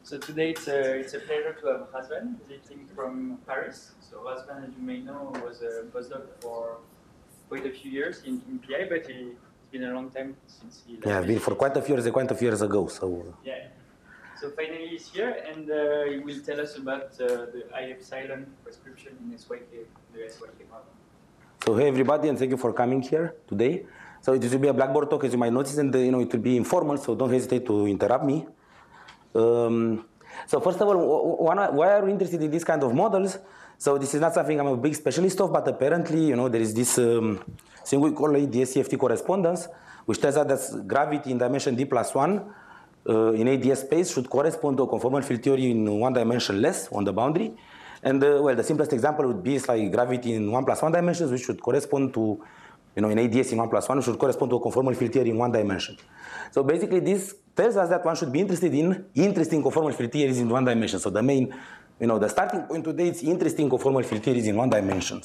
So today it's a pleasure to have Razvan visiting from Paris. So Razvan, as you may know, was a postdoc for quite a few years in PI, but it's been a long time since he left. Yeah, been for quite a few years ago. So yeah. So finally he's here, and he will tell us about the I epsilon prescription in SYK, the SYK model. So hey everybody, and thank you for coming here today. So it will be a Blackboard talk, as you might notice, and it will be informal, so don't hesitate to interrupt me. So first of all, why are we interested in these kind of models? So this is not something I'm a big specialist of, but apparently, there is this thing we call ADS-CFT correspondence, which tells us that gravity in dimension d+1 in ADS space should correspond to a conformal field theory in one dimension less on the boundary. And well, the simplest example would be like gravity in 1+1 dimensions, which should correspond to, in ADS in 1+1, should correspond to a conformal field theory in one dimension. So basically, this tells us that one should be interested in interesting conformal field theories in one dimension. So the main, the starting point today is interesting conformal field theories in one dimension.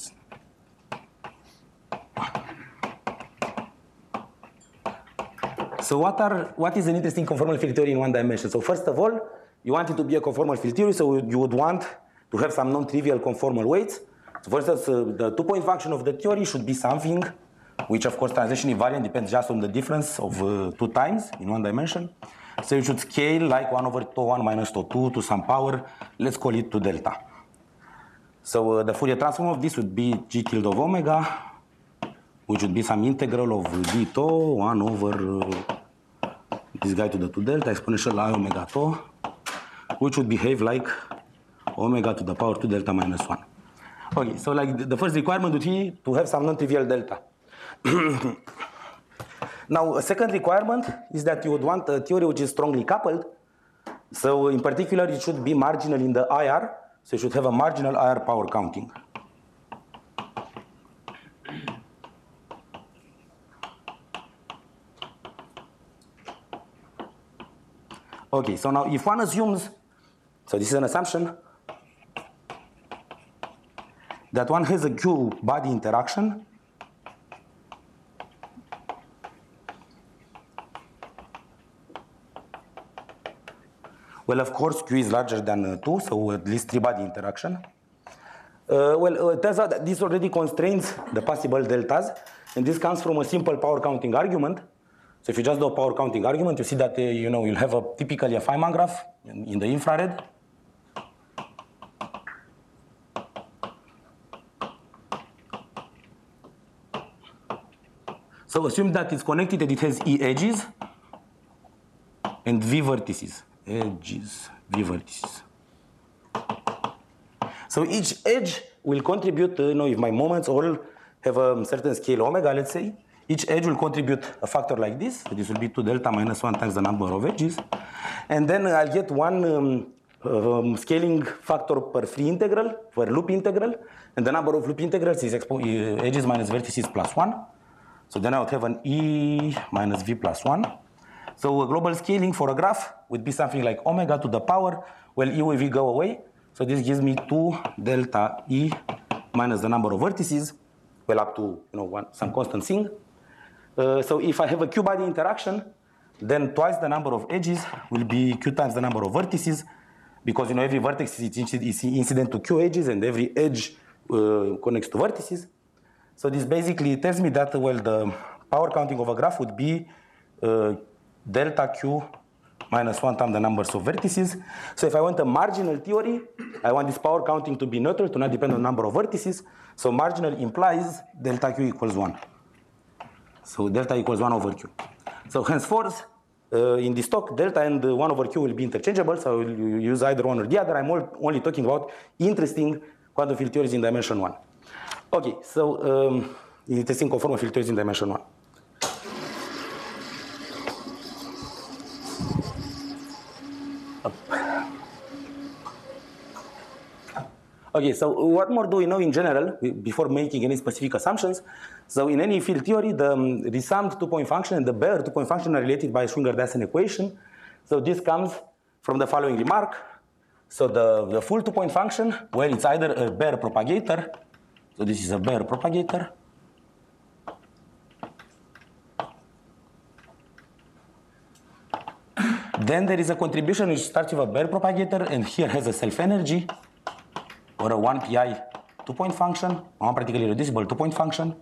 So what is an interesting conformal field theory in one dimension? So first of all, you want it to be a conformal field theory, so you would want to have some non-trivial conformal weights. So for instance, the two-point function of the theory should be something which, of course, translation invariant depends just on the difference of 2 times in one dimension. So you should scale like 1 over tau 1 minus tau 2 to some power, let's call it 2 delta. So the Fourier transform of this would be g tilde of omega, which would be some integral of d tau 1 over this guy to the 2 delta exponential I omega tau, which would behave like omega to the power 2 delta minus 1. Okay, so like the first requirement would be to have some non-trivial delta. Now, a second requirement is that you would want a theory which is strongly coupled. So in particular, it should be marginal in the IR. So you should have a marginal IR power counting. Okay, so now if one assumes, so this is an assumption, that one has a Q-body interaction, well, of course, Q is larger than 2, so at least 3-body interaction. It turns out that this already constrains the possible deltas, and this comes from a simple power counting argument. So if you just do a power counting argument, you see that you'll have typically a Feynman graph in the infrared. So assume that it's connected and it has E edges and V vertices. Edges, V vertices. So each edge will contribute, if my moments all have a certain scale omega, let's say, each edge will contribute a factor like this. So this will be 2 delta minus 1 times the number of edges. And then I'll get one scaling factor per free integral, per loop integral. And the number of loop integrals is edges minus vertices plus 1. So then I would have an E minus V plus 1. So a global scaling for a graph would be something like omega to the power, well, E with V go away. So this gives me 2 delta E minus the number of vertices, well, up to some constant thing. So if I have a Q-body interaction, then twice the number of edges will be Q times the number of vertices, because every vertex is incident to Q edges, and every edge connects to vertices. So this basically tells me that, well, the power counting of a graph would be delta Q minus 1 times the numbers of vertices. So if I want a marginal theory, I want this power counting to be neutral, to not depend on the number of vertices. So marginal implies delta Q equals 1. So delta equals 1 over Q. So henceforth, in this talk, delta and 1 over Q will be interchangeable. So I will use either one or the other. I'm only talking about interesting quantum field theories in dimension 1. Okay, so interesting conformal field theories in dimension 1. Okay, so what more do we know in general before making any specific assumptions? So in any field theory, the resummed two-point function and the bare two-point function are related by a Schwinger-Dyson equation. So this comes from the following remark. So the full two-point function, well, it's either a bare propagator. So this is a bare propagator. Then there is a contribution which starts with a Baire propagator and here has a self-energy or a 1 pi 2-point function, one particularly reducible 2-point function.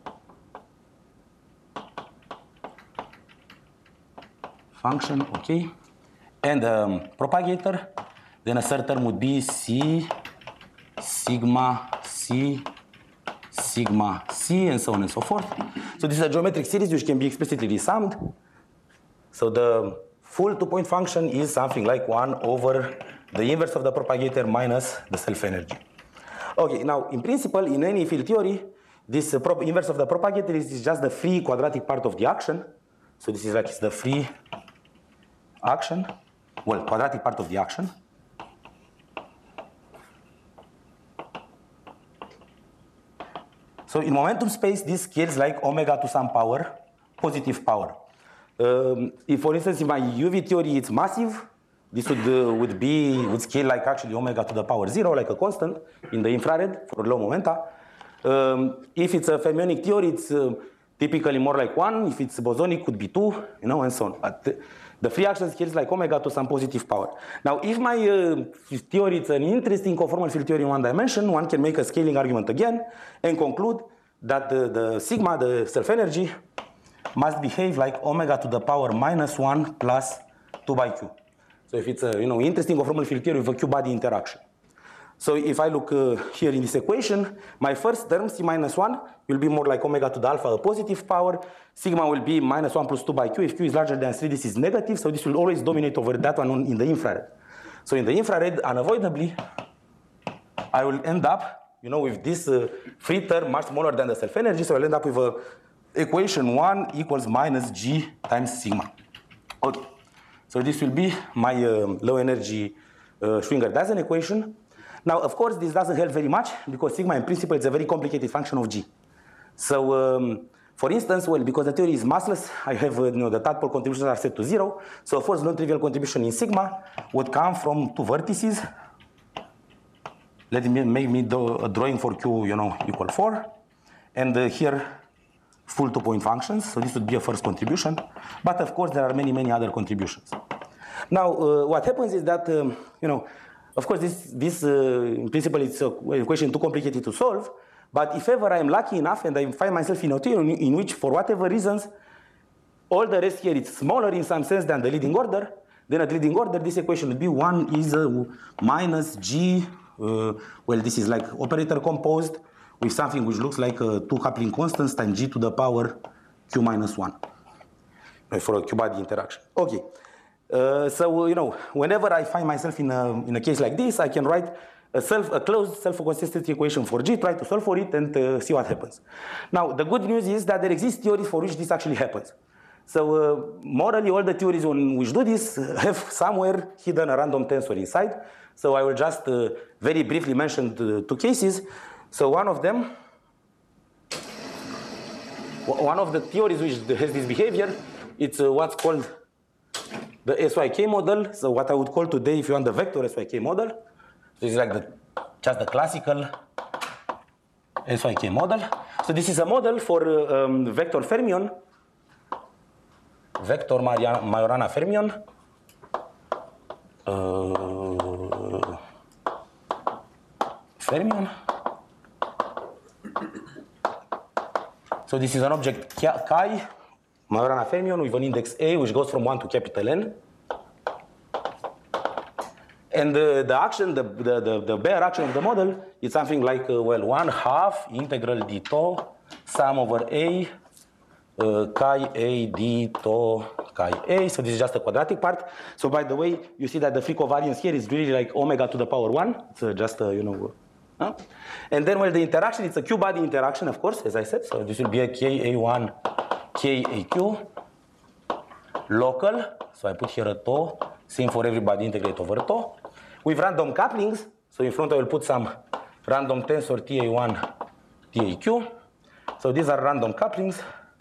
Okay. And propagator, then a third term would be C, sigma, C, sigma, C, and so on and so forth. So this is a geometric series which can be explicitly resummed. So the full 2-point function is something like 1 over the inverse of the propagator minus the self-energy. Okay, now in principle, in any field theory, this inverse of the propagator is just the free quadratic part of the action. So this is like it's the free action, well, quadratic part of the action. So in momentum space, this scales like omega to some power, positive power. If, for instance, in my UV theory, it's massive, this would scale like actually omega to the power 0, like a constant in the infrared for low momenta. If it's a fermionic theory, it's typically more like 1. If it's bosonic, could be 2, and so on. But the free action scales like omega to some positive power. Now, if my theory is an interesting conformal field theory in one dimension, one can make a scaling argument again and conclude that the sigma, the self-energy, must behave like omega to the power minus 1 plus 2 by q. So if it's a interesting conformal field theory with a q-body interaction. So if I look here in this equation, my first term, C minus 1, will be more like omega to the alpha, a positive power. Sigma will be minus 1 plus 2 by q. If q is larger than 3, this is negative, so this will always dominate over that one in the infrared. So in the infrared, unavoidably, I will end up, with this free term much smaller than the self-energy, so I'll end up with a equation 1 equals minus g times sigma. Okay, so this will be my low energy Schwinger-Dazen equation. Now, of course, this doesn't help very much because sigma in principle is a very complicated function of g. So, for instance, well, because the theory is massless, I have the tadpole contributions are set to 0. So, of course, non-trivial contribution in sigma would come from 2 vertices. Let me make me do a drawing for q, equal 4, and here full 2-point functions. So this would be a first contribution. But of course, there are many, many other contributions. Now, what happens is that of course, this in principle, it's an equation too complicated to solve. But if ever I am lucky enough and I find myself in a theory in which, for whatever reasons, all the rest here is smaller in some sense than the leading order, then at leading order, this equation would be 1 is minus g. Well, this is like operator composed with something which looks like 2 coupling constants times g to the power q minus 1 for a q-body interaction. Okay. So, whenever I find myself in a case like this, I can write a closed self-consistency equation for G, try to solve for it, and see what happens. Now, the good news is that there exist theories for which this actually happens. So, morally, all the theories which do this have somewhere hidden a random tensor inside. So, I will just very briefly mention the 2 cases. So, one of them, one of the theories which has this behavior, it's what's called the SYK model. So what I would call today, if you want, the vector SYK model. This is like just the classical SYK model. So this is a model for vector fermion, vector Majorana fermion. Fermion. So this is an object chi, Majorana fermion with an index A which goes from 1 to capital N. And the action, the Baire action of the model is something like, well, 1/2 integral d tau sum over A chi A d tau chi A. So this is just a quadratic part. So by the way, you see that the free covariance here is really like omega to the power 1. It's just, And then, well, the interaction, it's a q-body interaction, of course, as I said. So this will be a KA1, KAQ, local. So I put here a tau, same for everybody, integrate over tau. With random couplings, so in front I will put some random tensor TA1, TAQ. So these are random couplings.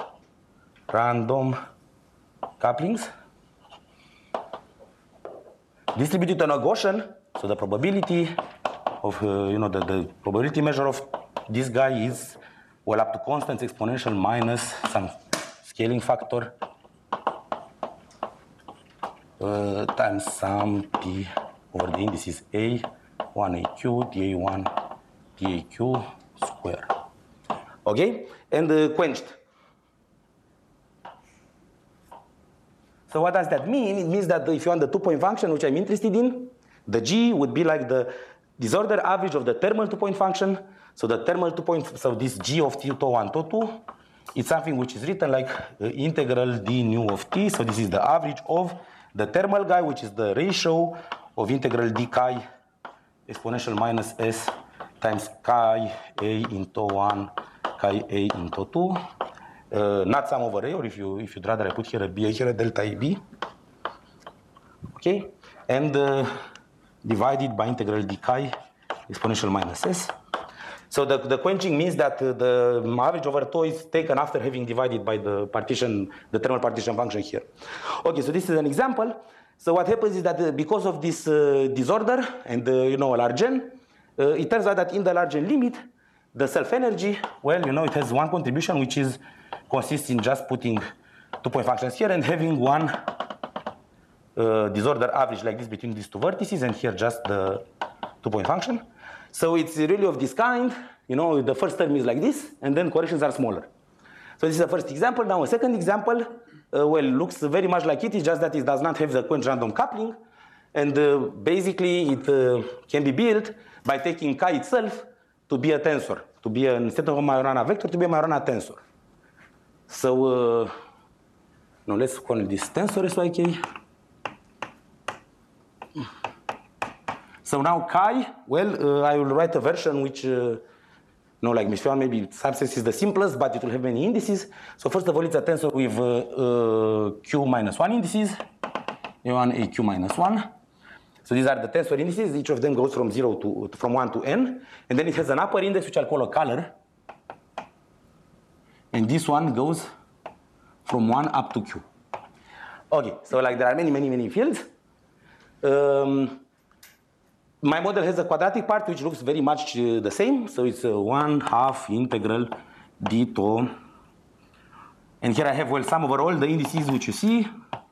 Distributed on a Gaussian, so the probability of, the probability measure of this guy is, well, up to constants exponential minus some scaling factor. times sum t over the indices a, 1aq, dA1, dAq square. Okay, and quenched. So what does that mean? It means that if you want the 2-point function, which I'm interested in, the g would be like the disorder average of the thermal 2-point function. So the thermal 2-point, so this g of t to1 to 2, it's something which is written like integral d nu of t. So this is the average of the thermal guy, which is the ratio of integral d chi exponential minus s times chi a into 1 chi a into 2. Not sum over a, or if you'd rather I put here a b, here a delta a b. Okay, and divided by integral d chi exponential minus s. So the quenching means that the average over tau is taken after having divided by the partition, the thermal partition function here. Okay, so this is an example. So what happens is that because of this disorder and you know, a large n, it turns out that in the large n limit, the self-energy, well, you know, it has one contribution, which is consists in just putting 2-point functions here and having one disorder average like this between these two vertices, and here just the 2-point function. So it's really of this kind, you know, the first term is like this, and then corrections are smaller. So this is the first example. Now a second example, well, looks very much like it, it's just that it does not have the quench random coupling, and basically it can be built by taking chi itself to be a tensor, to be instead of a Majorana vector, to be a Majorana tensor. So, now let's call this tensor SYK. So now chi, well, I will write a version which, like maybe subsets is the simplest, but it will have many indices. So first of all, it's a tensor with q minus 1 indices, a1, aq minus 1. So these are the tensor indices. Each of them goes from 1 to n, and then it has an upper index which I'll call a color. And this one goes from 1 up to q. Okay, so like there are many fields. My model has a quadratic part which looks very much the same. So it's 1/2 integral d tau. And here I have, well, sum over all the indices which you see.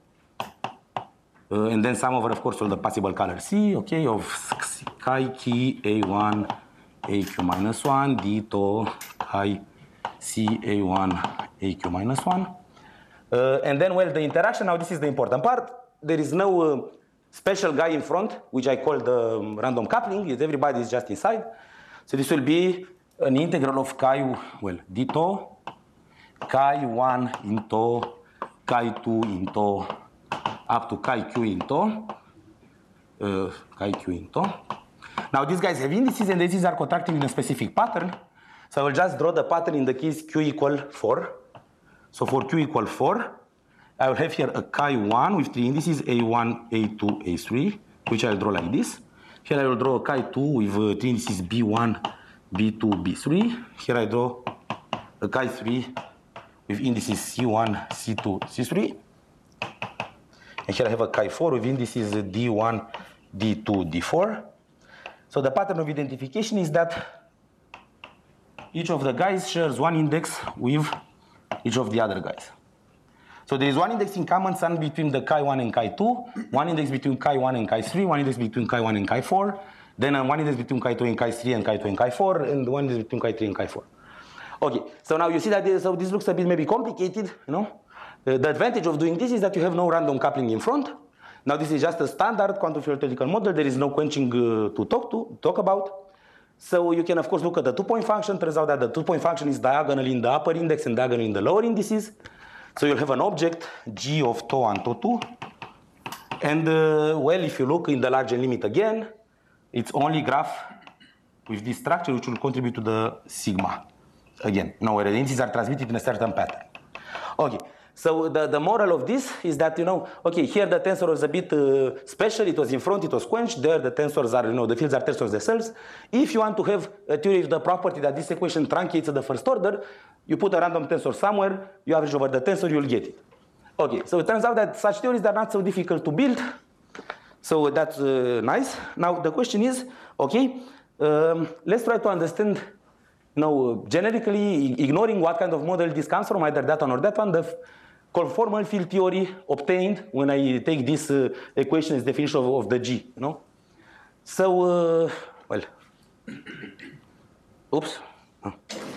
And then sum over, of course, all the possible color C, okay, of chi key A1 AQ minus 1 d tau chi C A1 AQ minus 1. And then, well, the interaction, now this is the important part. There is no special guy in front, which I call the random coupling. Everybody is just inside. So this will be an integral of chi, well, d tau, chi 1 into chi 2 into up to chi q into chi q into. Now these guys have indices, and the indices are contracting in a specific pattern. So I will just draw the pattern in the case q equal 4. So for q equal 4, I will have here a chi 1 with 3 indices a1, a2, a3, which I will draw like this. Here I will draw a chi 2 with 3 indices b1, b2, b3. Here I draw a chi 3 with indices c1, c2, c3. And here I have a chi 4 with indices d1, d2, d4. So the pattern of identification is that each of the guys shares one index with each of the other guys. So there is one index in common sum between the chi 1 and chi 2, one index between chi 1 and chi 3, one index between chi 1 and chi 4, then one index between chi 2 and chi 3 and chi 2 and chi 4, and one index between chi 3 and chi 4. Okay, so now you see that so this looks a bit maybe complicated, you know. The advantage of doing this is that you have no random coupling in front. Now this is just a standard quantum field theoretical model. There is no quenching to talk about. So you can of course look at the 2-point function. Turns out that the 2-point function is diagonal in the upper index and diagonal in the lower indices. So you'll have an object g of tau and tau 2. And well, if you look in the large limit again, it's only graph with this structure which will contribute to the sigma. Again, now where the indices are transmitted in a certain pattern. Okay. So the moral of this is that, you know, okay, here the tensor was a bit special. It was in front, it was quenched. There the tensors are, you know, the fields are tensors themselves. If you want to have a theory of the property that this equation truncates at the first order, you put a random tensor somewhere, you average over the tensor, you'll get it. Okay, so it turns out that such theories are not so difficult to build. So that's nice. Now the question is, okay, let's try to understand, you know, generically ignoring what kind of model this comes from, either that one or that one. conformal field theory obtained when I take this equation as definition of the G, you know. So, well, oops. Oh.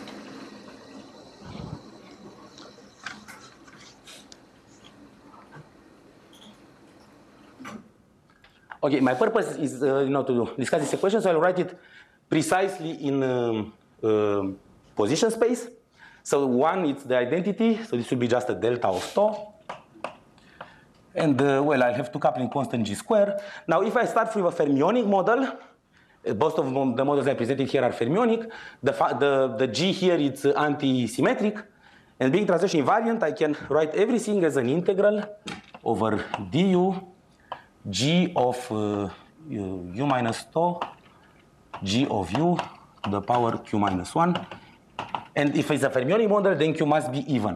Okay, my purpose is to discuss this equation, so I'll write it precisely in position space. So one, it's the identity, so this will be just a delta of tau. And well, I'll have two coupling constant G square. Now, if I start from a fermionic model, both of the models I presented here are fermionic. The G here is anti-symmetric. And being translation invariant, I can write everything as an integral over du G of u minus tau, G of u to the power q minus 1. And if it's a fermionic model, then q must be even.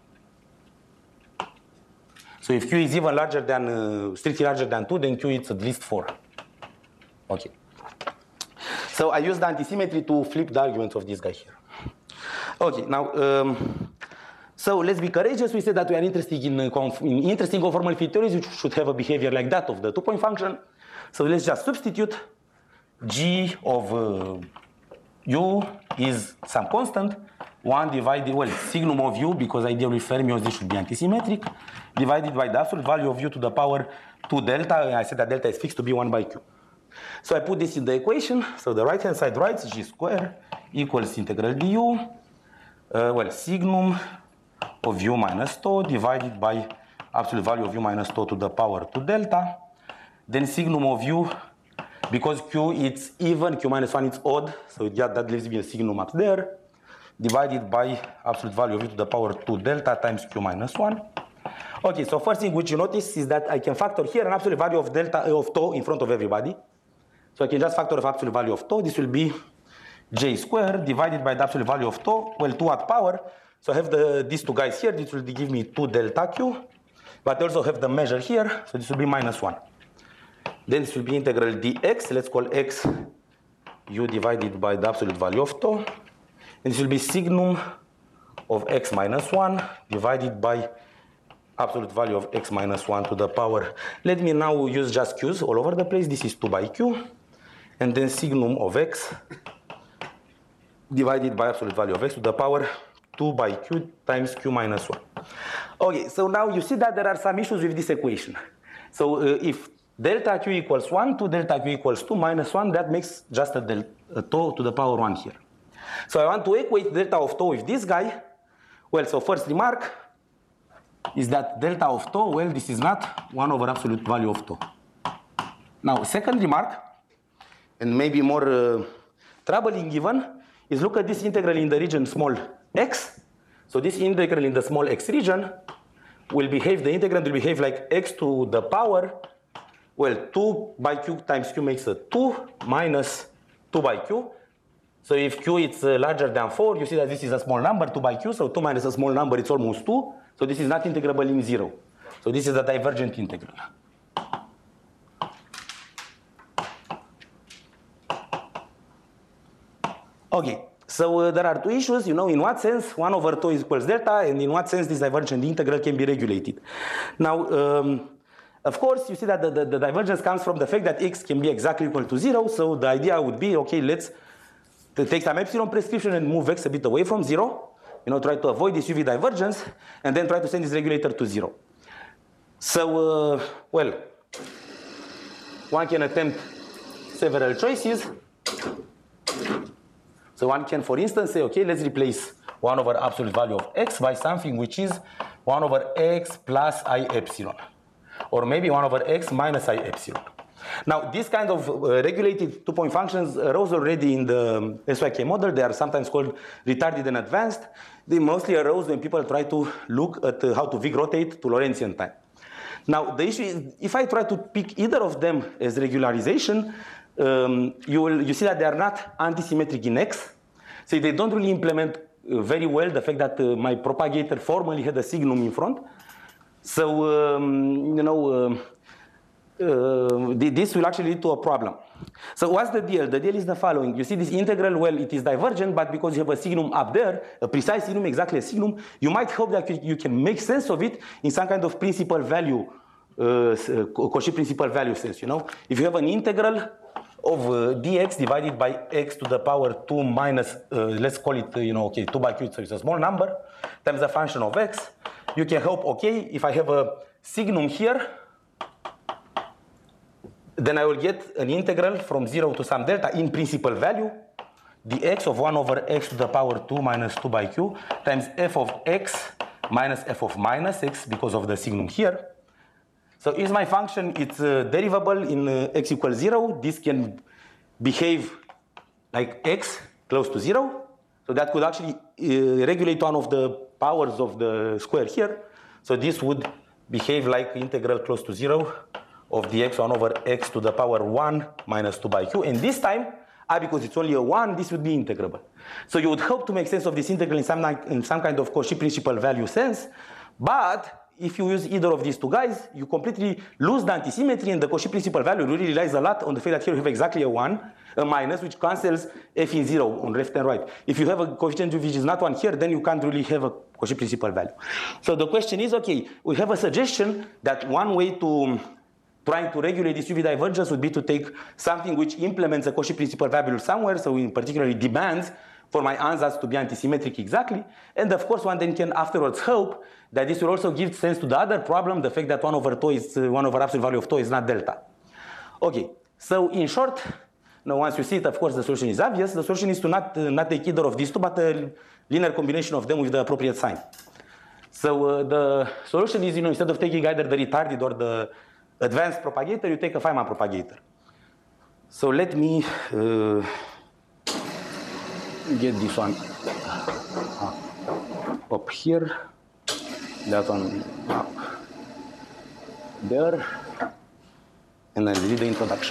So if q is even larger than, strictly larger than 2, then q is at least 4. Okay. So I use the antisymmetry to flip the arguments of this guy here. Okay, now, so let's be courageous. We said that we are interested in interesting conformal field theories which should have a behavior like that of the two-point function. So let's just substitute G of u is some constant, 1 divided, well, signum of u, because ideally fermions, this should be antisymmetric, divided by the absolute value of u to the power 2 delta. I said that delta is fixed to be 1 by q. So I put this in the equation. So the right-hand side writes G square equals integral du, well, signum of u minus tau divided by absolute value of u minus tau to the power 2 delta. Then signum of u, because q it's even, q minus 1 is odd, so yeah, that leaves me a signum up there, divided by absolute value of u to the power 2 delta times q minus 1. Okay, so first thing which you notice is that I can factor here an absolute value of delta of tau in front of everybody. So I can just factor of absolute value of tau. This will be j squared divided by the absolute value of tau, well, 2 at power. So I have these two guys here. This will give me 2 delta q, but I also have the measure here, so this will be minus 1. Then this will be integral dx, let's call x u divided by the absolute value of tau. And this will be signum of x minus 1 divided by absolute value of x minus 1 to the power. Let me now use just q's all over the place. This is 2 by q. And then signum of x divided by absolute value of x to the power 2 by q times q minus 1. Okay, so now you see that there are some issues with this equation. So if delta q equals 1 to delta q equals 2 minus 1, that makes just a tau to the power 1 here. So I want to equate delta of tau with this guy. Well, so first remark is that delta of tau, well, this is not 1 over absolute value of tau. Now, second remark, and maybe more troubling even, is look at this integral in the region small x. So this integral in the small x region will behave, the integrand will behave like x to the power, well, 2 by q times q makes a 2 minus 2 by q. So if q is larger than 4, you see that this is a small number, 2 by q, so 2 minus a small number, it's almost 2. So this is not integrable in 0. So this is a divergent integral. Okay, so there are two issues, you know, in what sense 1 over tau is equals delta, and in what sense this divergent integral can be regulated. Now, of course, you see that the divergence comes from the fact that x can be exactly equal to 0, so the idea would be, okay, let's take some epsilon prescription and move x a bit away from 0, you know, try to avoid this UV divergence, and then try to send this regulator to 0. So, well, one can attempt several choices. So one can, for instance, say, okay, let's replace 1 over absolute value of x by something which is 1 over x plus I epsilon. Or maybe 1 over x minus I epsilon. Now, this kind of regulated two-point functions arose already in the SYK model. They are sometimes called retarded and advanced. They mostly arose when people try to look at how to Vig rotate to Lorentzian time. Now, the issue is, if I try to pick either of them as regularization, you see that they are not antisymmetric in x. So they don't really implement very well the fact that my propagator formally had a signum in front. So, you know, this will actually lead to a problem. So what's the deal? The deal is the following. You see this integral, well, it is divergent, but because you have a signum up there, a precise signum, exactly a signum, you might hope that you can make sense of it in some kind of principal value, Cauchy principal value sense, you know? If you have an integral of dx divided by x to the power 2 minus, let's call it, you know, okay, 2 by q, so it's a small number, times the function of x, you can hope, okay, if I have a signum here, then I will get an integral from 0 to some delta in principal value, dx of 1 over x to the power 2 minus 2 by q times f of x minus f of minus x because of the signum here. So is my function, it's derivable in x equals 0. This can behave like x close to 0. So that could actually regulate one of the powers of the square here. So this would behave like integral close to 0 of dx 1 over x to the power 1 minus 2 by q. And this time, because it's only a 1, this would be integrable. So you would hope to make sense of this integral in some kind of Cauchy principal value sense. But if you use either of these two guys, you completely lose the antisymmetry, and the Cauchy principal value really relies a lot on the fact that here you have exactly a 1, a minus, which cancels f in 0 on left and right. If you have a coefficient which is not 1 here, then you can't really have a Cauchy principal value. So the question is, okay, we have a suggestion that one way to trying to regulate this UV divergence would be to take something which implements a Cauchy principal value somewhere, so in particular demands for my ansatz to be antisymmetric exactly. And of course, one then can afterwards hope that this will also give sense to the other problem, the fact that 1 over tau is 1 over absolute value of tau is not delta. Okay, so in short, now once you see it, of course, the solution is obvious. The solution is to not take either of these two, but a linear combination of them with the appropriate sign. So the solution is, you know, instead of taking either the retarded or the advanced propagator, you take a Feynman propagator. So let me get this one up here, that one up there, and then read the introduction.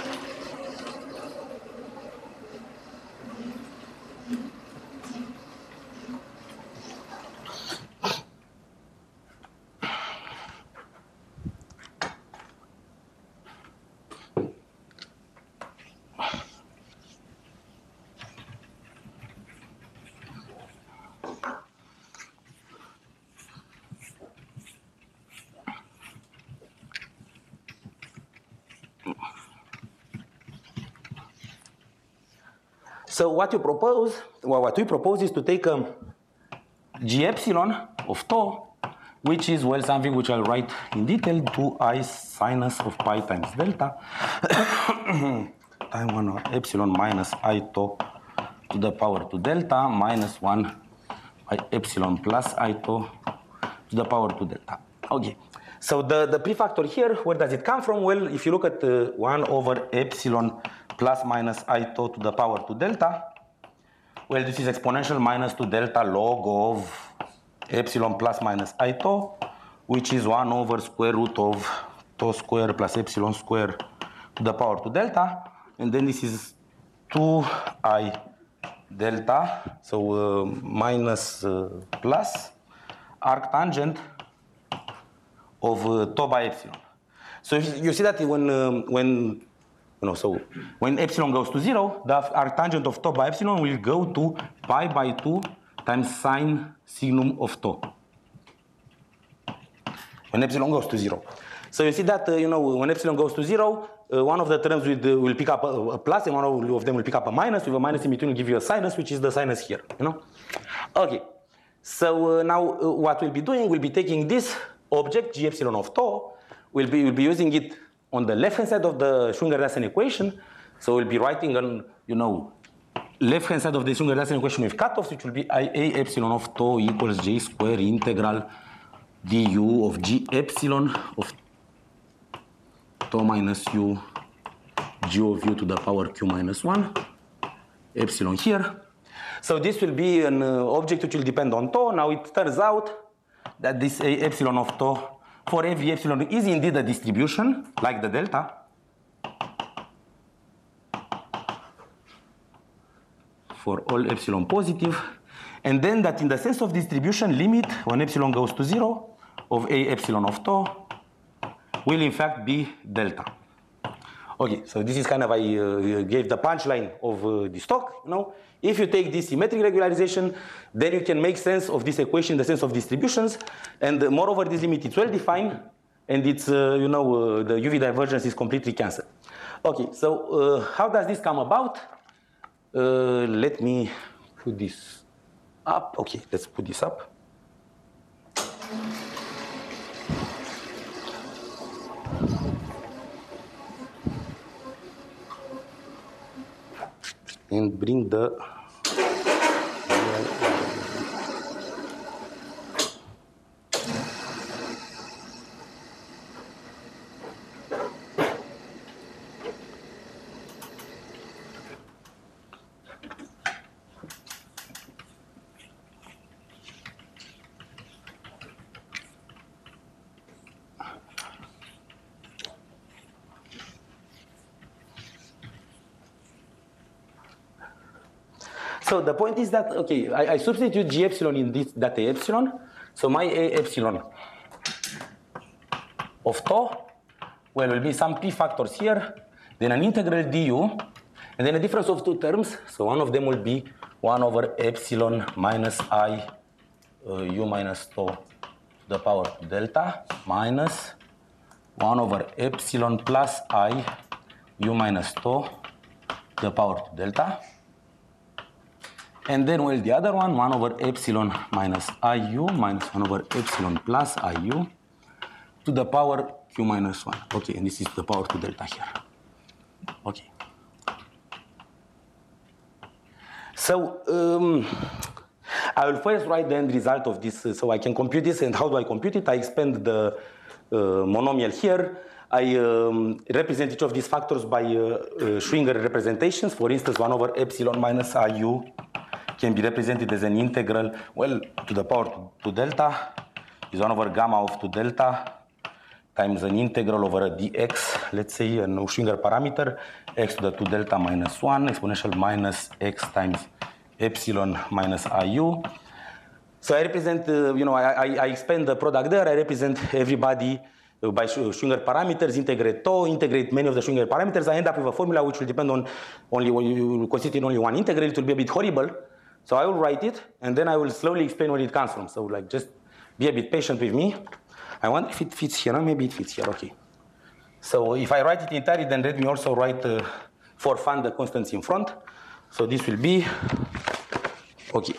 So what you propose, well, what we propose is to take g epsilon of tau, which is, well, something which I'll write in detail, 2I sinus of pi times delta, time 1 epsilon minus I tau to the power 2 delta minus 1 by epsilon plus I tau to the power 2 delta. Okay, so the prefactor here, where does it come from? Well, if you look at 1 over epsilon plus minus I tau to the power 2 delta, well, this is exponential minus 2 delta log of epsilon plus minus I tau, which is 1 over square root of tau square plus epsilon square to the power 2 delta. And then this is 2I delta, so minus plus arctangent of tau by epsilon. So you see that when epsilon goes to 0, the arctangent of tau by epsilon will go to pi by 2 times sine signum of tau. When epsilon goes to 0. So you see that, when epsilon goes to 0, one of the terms will pick up a plus, and one of them will pick up a minus. With a minus in between will give you a sinus, which is the sinus here, Okay, so now what we'll be doing, we'll be taking this object, g epsilon of tau, we'll be using it on the left-hand side of the Schwinger-Dassin equation. So we'll be writing on, left-hand side of the Schwinger-Dassin equation with cutoffs, which will be IA epsilon of tau equals j square integral du of g epsilon of tau minus u g of u to the power q minus 1, epsilon here. So this will be an object which will depend on tau. Now it turns out that this A epsilon of tau for every epsilon is indeed a distribution, like the delta. For all epsilon positive. And then that in the sense of distribution, limit when epsilon goes to 0 of A epsilon of tau will in fact be delta. Okay, so this is kind of, I gave the punchline of this talk, you know. If you take this symmetric regularization, then you can make sense of this equation in the sense of distributions, and moreover, this limit is well defined, and it's, you know, the UV divergence is completely cancelled. Okay, so how does this come about? Let me put this up. Okay, let's put this up. And bring the So the point is that, okay, I substitute G epsilon in this data epsilon. So my A epsilon of tau, well, will be some P factors here, then an integral du, and then a difference of two terms. So one of them will be 1 over epsilon minus I u minus tau to the power delta minus 1 over epsilon plus I u minus tau to the power delta. And then, well, the other one, 1 over epsilon minus IU minus 1 over epsilon plus IU to the power Q minus 1. Okay, and this is the power to delta here. Okay. So, I will first write the end result of this, so I can compute this. And how do I compute it? I expand the monomial here. I represent each of these factors by Schwinger representations. For instance, 1 over epsilon minus IU can be represented as an integral, well, to the power to delta is 1 over gamma of 2 delta times an integral over a dx, let's say, a Schwinger parameter, x to the 2 delta minus 1 exponential minus x times epsilon minus IU. So I represent, you know, I expand the product there. I represent everybody by Schwinger parameters, integrate tau, integrate many of the Schwinger parameters. I end up with a formula which will depend on only, you will consider only one integral. It will be a bit horrible. So I will write it, and then I will slowly explain where it comes from. So like, just be a bit patient with me. I wonder if it fits here. Maybe it fits here. Okay. So if I write it entirely, then let me also write for fun the constants in front. So this will be, okay,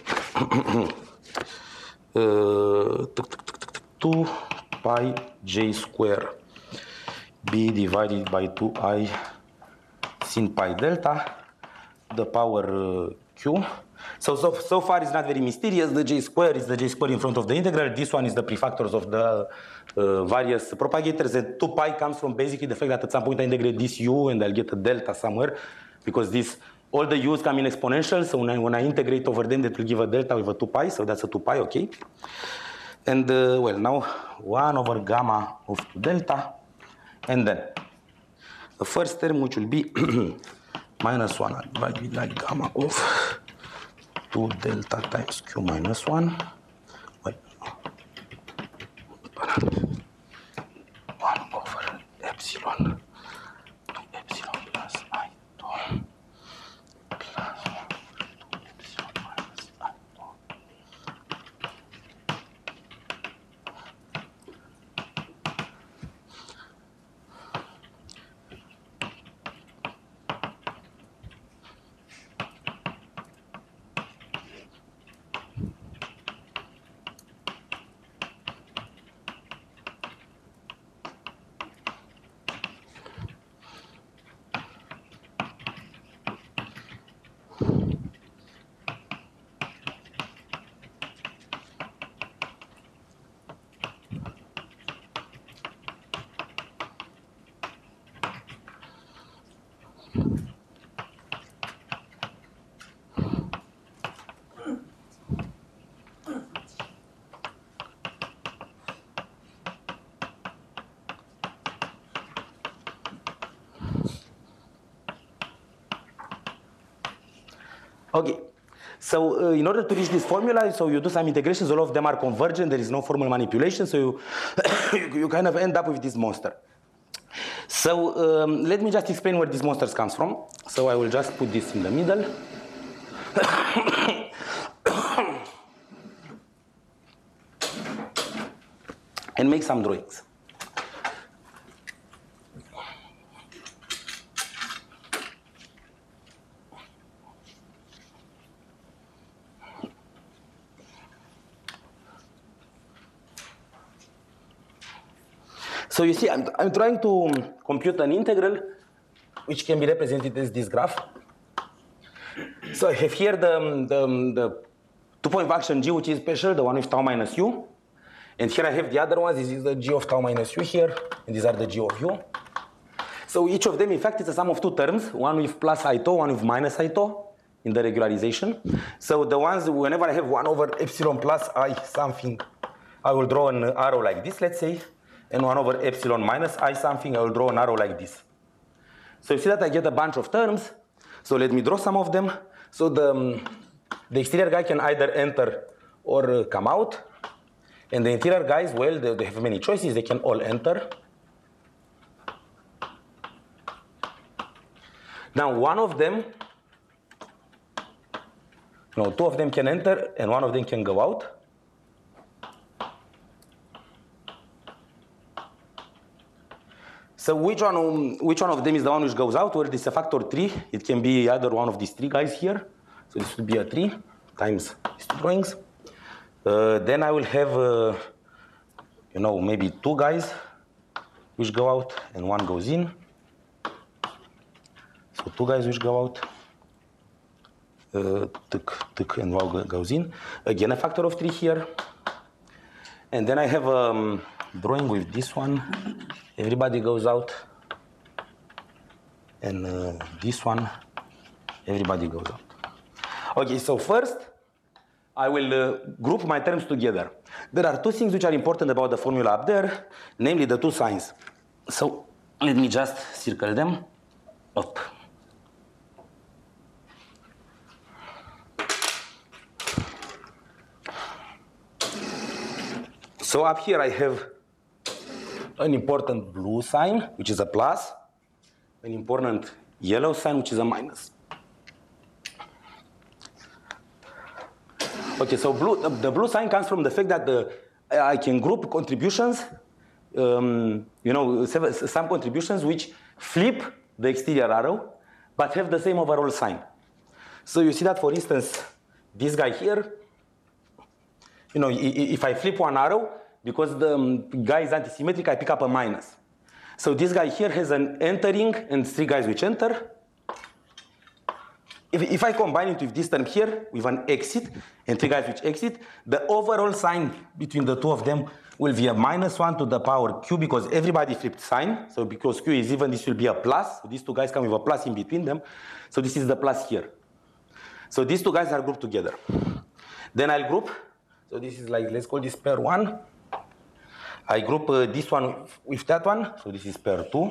2 pi j square b divided by 2I sin pi delta, the power q. So far it's not very mysterious. The j square is the j square in front of the integral. This one is the prefactors of the various propagators. And 2 pi comes from basically the fact that at some point I integrate this u and I'll get a delta somewhere, because this, all the u's come in exponential. So when I integrate over them, that will give a delta with a 2 pi. So that's a 2 pi, okay. And well, now 1 over gamma of 2 delta, and then the first term, which will be minus 1 divided by gamma of 2 delta times q minus 1. Well, 1 over epsilon to epsilon plus I 2 plus 1 to epsilon minus I 2. Okay, so in order to reach this formula, so you do some integrations, all of them are convergent, there is no formal manipulation, so you kind of end up with this monster. So let me just explain where these monsters comes from. So I will just put this in the middle. And make some drawings. So you see, I'm trying to compute an integral which can be represented as this graph. So I have here the two-point function g, which is special, the one with tau minus u. And here I have the other ones. This is the g of tau minus u here, and these are the g of u. So each of them, in fact, is a sum of two terms, one with plus I tau, one with minus I tau in the regularization. So the ones, whenever I have 1 over epsilon plus I something, I will draw an arrow like this, let's say. And 1 over epsilon minus I something, I will draw an arrow like this. So you see that I get a bunch of terms. So let me draw some of them. So the exterior guy can either enter or come out. And the interior guys, well, they have many choices. They can all enter. Now one of them, no, two of them can enter and one of them can go out. So which one of them is the one which goes out? Well, this is a factor 3. It can be either one of these three guys here. So this would be a 3 times these two drawings. Then I will have, you know, maybe two guys which go out and one goes in. So two guys which go out. Tuk, and one goes in. Again, a factor of 3 here. And then I have a drawing with this one. Everybody goes out. And this one, everybody goes out. Okay, so first, I will group my terms together. There are two things which are important about the formula up there, namely the two signs. So let me just circle them up. So up here I have an important blue sign, which is a plus, an important yellow sign, which is a minus. Okay, so the blue sign comes from the fact that I can group contributions, you know, some contributions which flip the exterior arrow, but have the same overall sign. So you see that, for instance, this guy here, you know, if I flip one arrow, because the guy is antisymmetric, I pick up a minus. So this guy here has an entering and three guys which enter. If I combine it with this term here, with an exit and three guys which exit, the overall sign between the two of them will be a minus 1 to the power q, because everybody flipped sign. So because q is even, this will be a plus. So these two guys come with a plus in between them. So this is the plus here. So these two guys are grouped together. Then I'll group. So this is like, let's call this pair 1. I group this one with that one. So this is pair 2.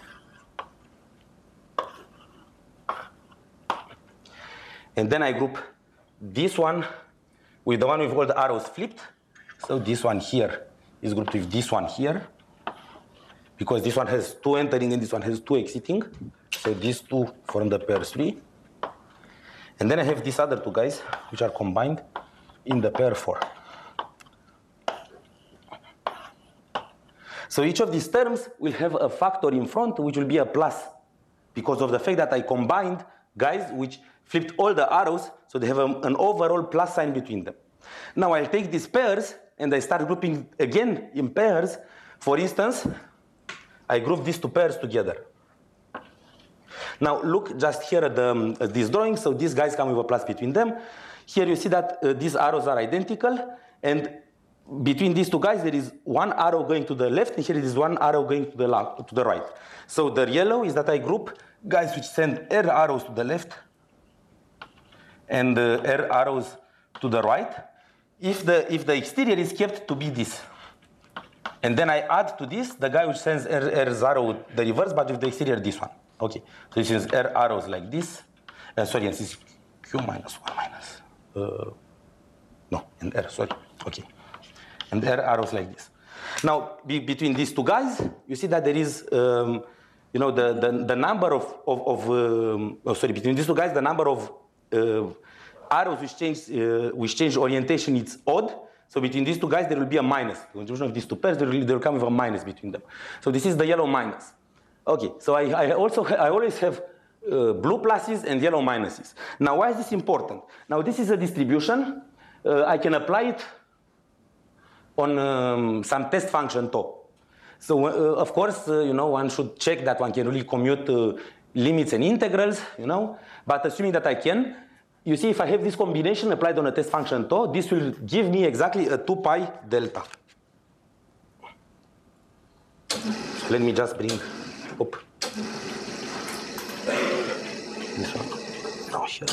And then I group this one with the one with all the arrows flipped. So this one here is grouped with this one here, because this one has 2 entering and this one has 2 exiting. So these two form the pair 3. And then I have these other two guys which are combined in the pair 4. So each of these terms will have a factor in front which will be a plus, because of the fact that I combined guys which flipped all the arrows, so they have an overall plus sign between them. Now I'll take these pairs and I start grouping again in pairs. For instance, I group these two pairs together. Now look just here at this drawing. So these guys come with a plus between them. Here you see that these arrows are identical, and between these two guys there is one arrow going to the left, and here it is one arrow going to the right. So the yellow is that I group guys which send air arrows to the left and air arrows to the right, if the exterior is kept to be this. And then I add to this the guy which sends air arrow the reverse, but with the exterior this one. Okay, so this is air arrows like this. Sorry, this is q minus 1 minus. No, and air, sorry. Okay. And air arrows like this. Now, between these two guys, you see that there is you know, the number sorry, between these two guys, the number of arrows which change orientation is odd. So between these two guys, there will be a minus. The contribution of these two pairs, they will come with a minus between them. So this is the yellow minus. Okay, so I always have blue pluses and yellow minuses. Now, why is this important? Now, this is a distribution. I can apply it on some test function tau. So, of course, you know, one should check that one can really commute limits and integrals, you know. But assuming that I can, you see, if I have this combination applied on a test function tau, this will give me exactly a 2 pi delta. So let me just bring up this one. Now here.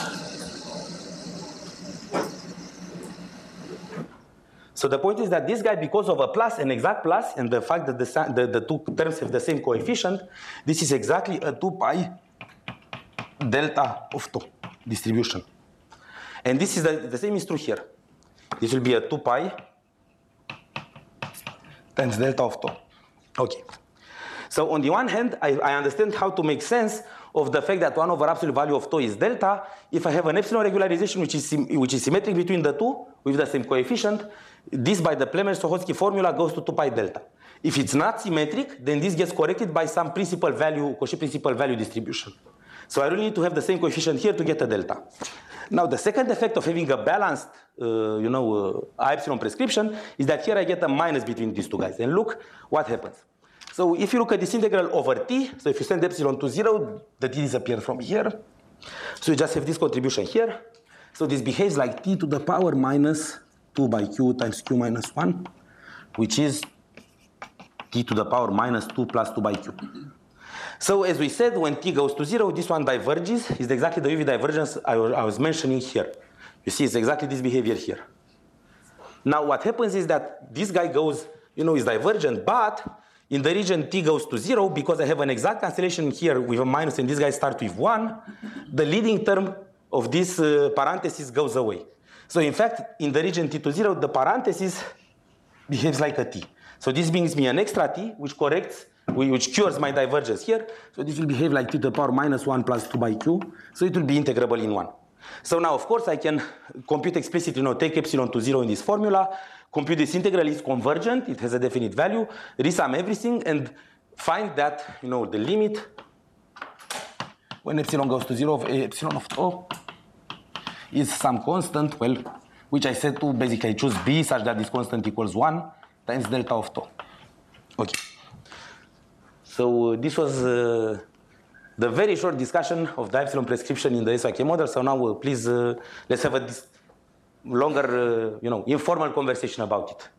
So the point is that this guy, because of a plus, an exact plus, and the fact that the two terms have the same coefficient, this is exactly a 2 pi delta of tau distribution. And this is the same is true here. This will be a 2 pi times delta of tau. Okay. So on the one hand, I understand how to make sense of the fact that 1 over absolute value of tau is delta. If I have an epsilon regularization which is symmetric between the two with the same coefficient, this by the Plemmel-Soholsky formula goes to 2 pi delta. If it's not symmetric, then this gets corrected by some principal value, Cauchy principal value distribution. So I really need to have the same coefficient here to get a delta. Now the second effect of having a balanced, epsilon prescription is that here I get a minus between these two guys. And look what happens. So if you look at this integral over t, so if you send epsilon to 0, the t disappears from here. So you just have this contribution here. So this behaves like t to the power minus 2 by q times q minus 1, which is t to the power minus 2 plus 2 by q. So as we said, when t goes to 0, this one diverges. It's exactly the UV divergence I was mentioning here. You see, it's exactly this behavior here. Now what happens is that this guy goes, is divergent, but in the region t goes to 0, because I have an exact cancellation here with a minus and this guy starts with 1, the leading term of this parenthesis goes away. So in fact, in the region t to 0, the parenthesis behaves like a t. So this brings me an extra t, which cures my divergence here. So this will behave like t to the power minus 1 plus 2 by q. So it will be integrable in 1. So now, of course, I can compute explicitly, take epsilon to 0 in this formula, compute this integral is convergent, it has a definite value, resum everything, and find that, the limit when epsilon goes to 0 of epsilon of tau is some constant, well, which I said to basically choose b such that this constant equals 1 times delta of tau. Okay. So this was the very short discussion of the epsilon prescription in the SYK model. So now please let's have a longer, informal conversation about it.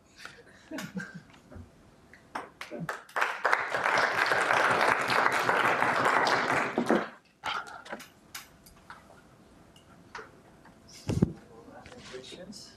Questions?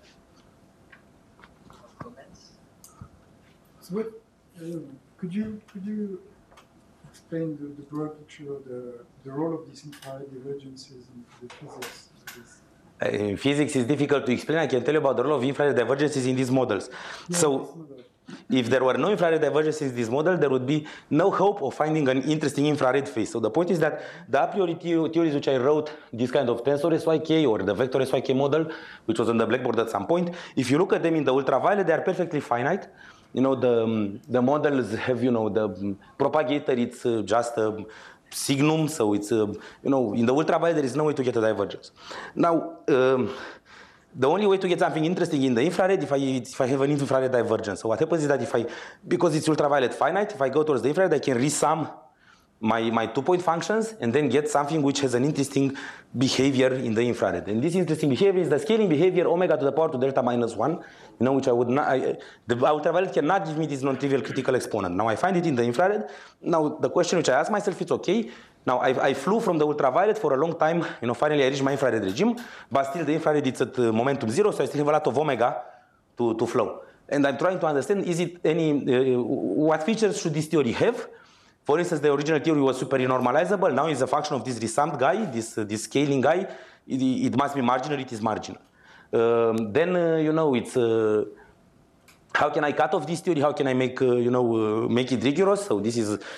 Comments? So what, could you explain the broad picture of the role of these infrared divergences in the physics of this? In physics, it's difficult to explain. I can tell you about the role of infrared divergences in these models. Yeah, So, if there were no infrared divergences in this model, there would be no hope of finding an interesting infrared phase. So the point is that the a priori theories which I wrote, this kind of tensor SYK or the vector SYK model, which was on the blackboard at some point, if you look at them in the ultraviolet, they are perfectly finite. The models have, the propagator, it's just a signum, so it's, in the ultraviolet, there is no way to get a divergence. Now, the only way to get something interesting in the infrared, if I have an infrared divergence. So what happens is that because it's ultraviolet finite, if I go towards the infrared, I can resum my 2-point functions and then get something which has an interesting behavior in the infrared. And this interesting behavior is the scaling behavior omega to the power 2 delta minus 1, which I would not, the ultraviolet cannot give me this non-trivial critical exponent. Now I find it in the infrared. Now the question which I ask myself is, okay, now I flew from the ultraviolet for a long time, finally I reached my infrared regime, but still the infrared is at momentum 0, so I still have a lot of omega to flow. And I'm trying to understand, is it what features should this theory have? For instance, the original theory was super normalizable. Now it's a function of this resummed guy, this scaling guy. It must be marginal, it is marginal. Then, it's how can I cut off this theory? How can I make, make it rigorous? So this is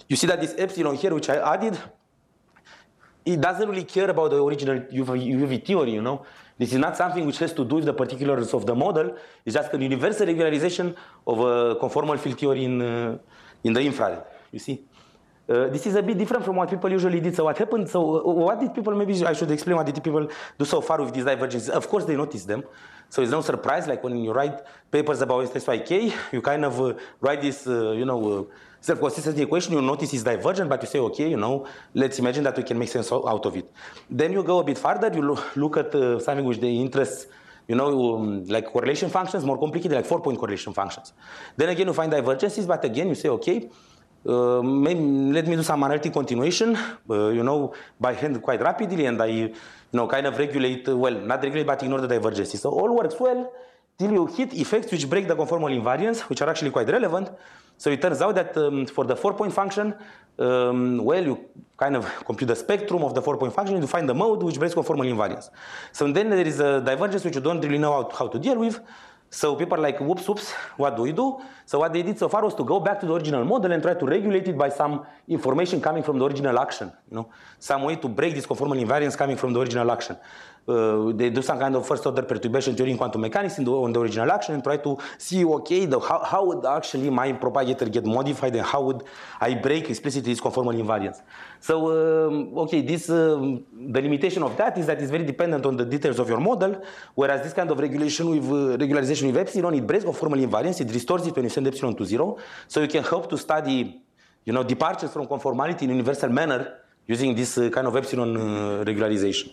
you see that this epsilon here, which I added, it doesn't really care about the original UV theory, you know. This is not something which has to do with the particulars of the model. It's just a universal regularization of a conformal field theory in the infrared, you see. This is a bit different from what people usually did. So what happened? So what did people, maybe I should explain what did people do so far with these divergences. Of course, they noticed them. So it's no surprise, like when you write papers about SSYK, you kind of write this, self-consistency equation, you notice it's divergent, but you say, okay, you know, let's imagine that we can make sense out of it. Then you go a bit further, you look at something which they interest, like correlation functions, more complicated, like 4-point correlation functions. Then again, you find divergences, but again, you say, okay, maybe let me do some analytic continuation, by hand quite rapidly, and I, kind of regulate, well, not regulate, but ignore the divergences. So all works well till you hit effects which break the conformal invariance, which are actually quite relevant. So it turns out that for the 4-point function, you kind of compute the spectrum of the 4-point function, you find the mode which breaks conformal invariance. So then there is a divergence which you don't really know how to deal with. So people are like, whoops, what do we do? So what they did so far was to go back to the original model and try to regulate it by some information coming from the original action. Some way to break this conformal invariance coming from the original action. They do some kind of first-order perturbation theory in quantum mechanics on the original action and try to see, okay, how would actually my propagator get modified and how would I break explicitly this conformal invariance. So, okay, the limitation of that is that it's very dependent on the details of your model, whereas this kind of regulation with regularization with epsilon, it breaks conformal invariance, it restores it when you send epsilon to 0. So you can hope to study, departures from conformality in a universal manner using this kind of epsilon regularization.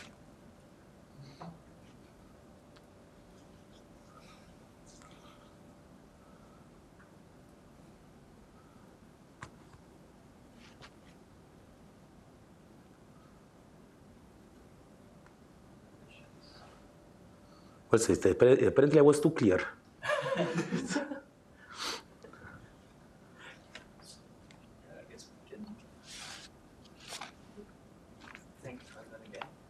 What's this? Apparently I was too clear. I guess we can think about that again.